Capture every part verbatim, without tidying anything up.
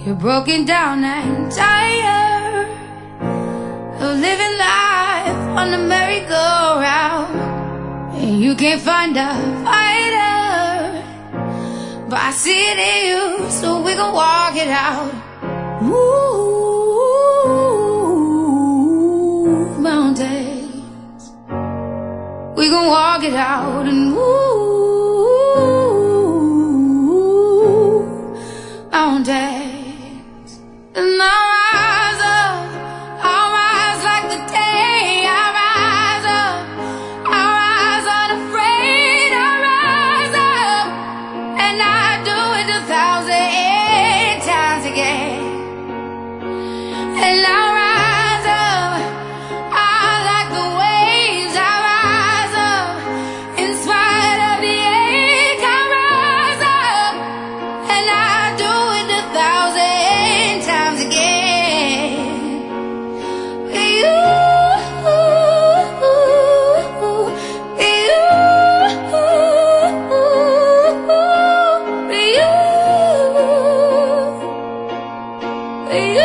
You're broken down and tired of living life on the merry-go-round, and you can't find a fighter, but I see it in you, so we gon' walk it out. Move mountains, we gon' walk it out and move mountains. And I'll rise up, I'll rise like the day. I'll rise up, I'll rise unafraid. I'll rise up, and I'll do it a thousand times again. And I'll rise up, I like the waves. I'll rise up, in spite of the ache. I'll rise up, and I'll do it a thousand times again. You, you, you,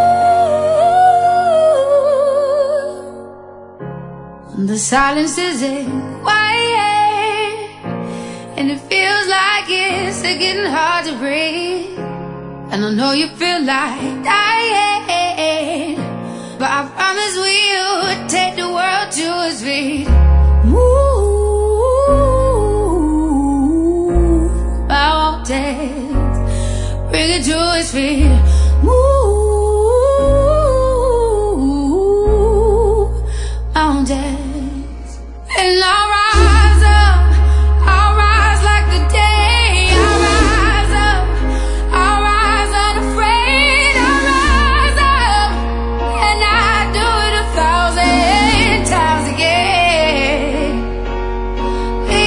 you. The silence isn't quiet, and it feels like it's getting hard to breathe. And I know you feel like dying, but I promise we'll take the world to its feet. Move mountains, bring it to its feet. Move mountains, and I'll rise up, I'll rise like the day. I'll rise up, I'll rise unafraid. I'll rise up, and I'll do it a thousand times again. You,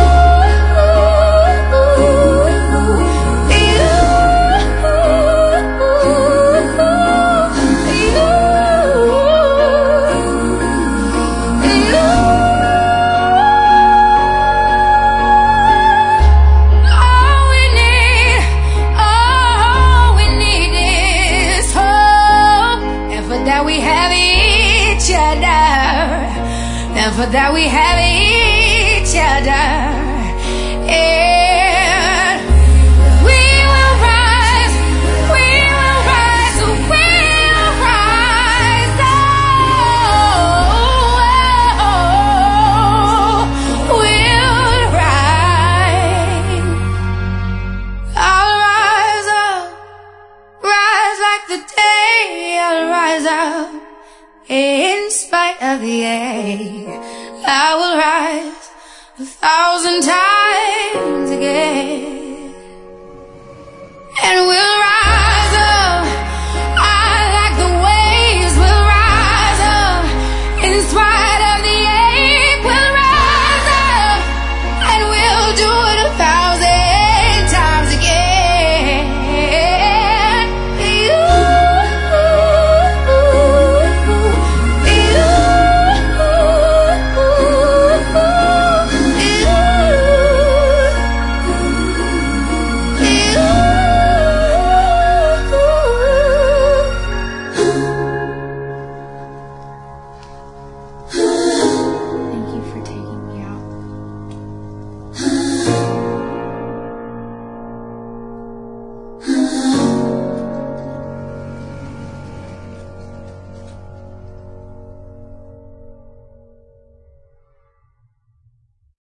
that we have each other, and for that we have each other. And we will rise, we will rise, we'll rise. Oh, we'll rise. I'll rise up, rise like the day. I'll rise up, in spite of the ache. I will rise a thousand times again.